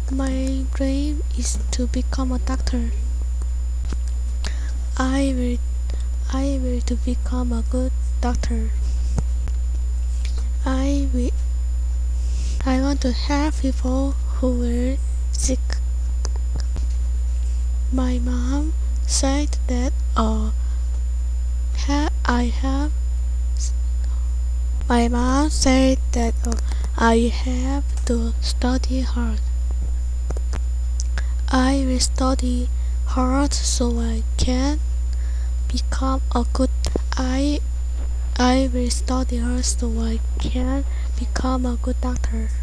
My dream is to become a doctor. I will I will to become a good doctor. I will I want to help people who were sick. My mom said that I have my mom said that I have to study hard. I will study hard so I can become a good I I will study hard so I can become a good doctor.